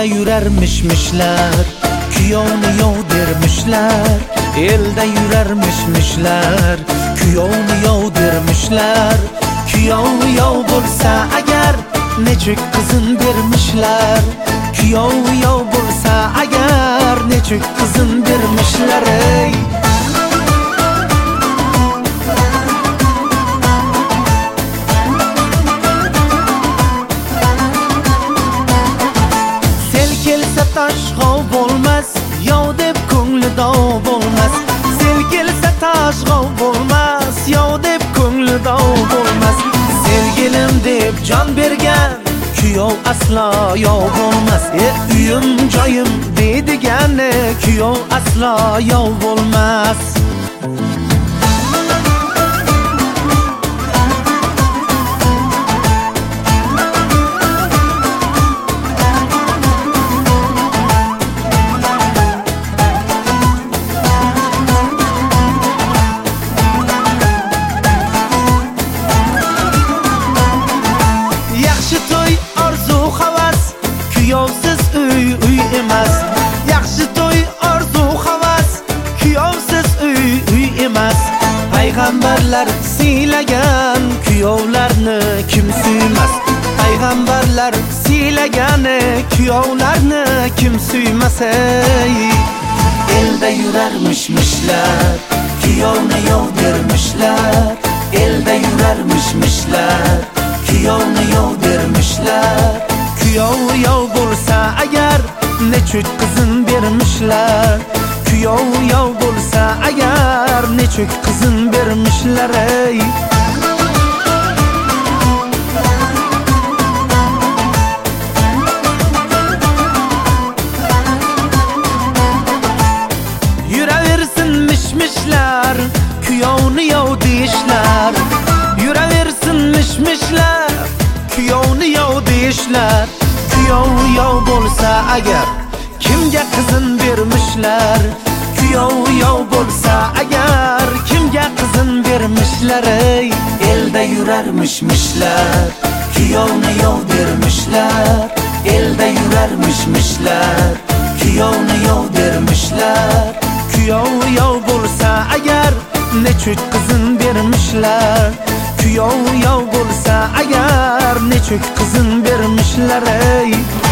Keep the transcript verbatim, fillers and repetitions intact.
Elda yurarmishmishlar, kuyovni yov dermishlar. Elda yurarmishmishlar, kuyovni yov dermishlar. Kuyov yov bo'lsa agar nechuk qizin bermishlar. Kuyov yov bo'lsa agar nechuk qizin bermishlar. Ey tash g'ov bo'lmas, yov deb ko'ngli dov bo'lmas. Sel kelsa tash g'ov bo'lmas, yov deb ko'ngli dov bo'lmas. Sevgilim deb jon bergan kuyov aslo yov bo'lmas. E uyim joyim deydigani kuyov aslo yov bo'lmas. Kuyovsiz uy uy emas. Yaxshi to'y orzu havas, kuyovsiz uy uy emas. Payg'ambarlar siylagan kuyovlarni kim suymas? Payg'ambarlar siylagani kuyovlarni kim suymas? Elda yurarmishmishlar, kuyovni yov dermishlar. Elda yurarmishmishlar, kuyovni yov dermishlar. Kuyov yov bo'lsa agar nechuk qizin bermishlar. Kuyov yov bo'lsa agar nechuk qizin bermishlar. Ey yuraversin mishmishlar, kuyovni yov deyishlar. Yuraversin mishmishlar, kuyovni yov deyishlar. Kuyov yov bo'lsa agar kimga qizin bermishlar? Kuyov yov bo'lsa agar kimga qizin bermishlar? Ey elda yurarmishmishlar, kuyovni yov dermishlar. Elda yurarmishmishlar, kuyovni yov dermishlar. Kuyov yov bo'lsa agar nechuk qizin bermishlar. Kuyov yov bo'lsa agar nechuk qizin bermishlar. Ey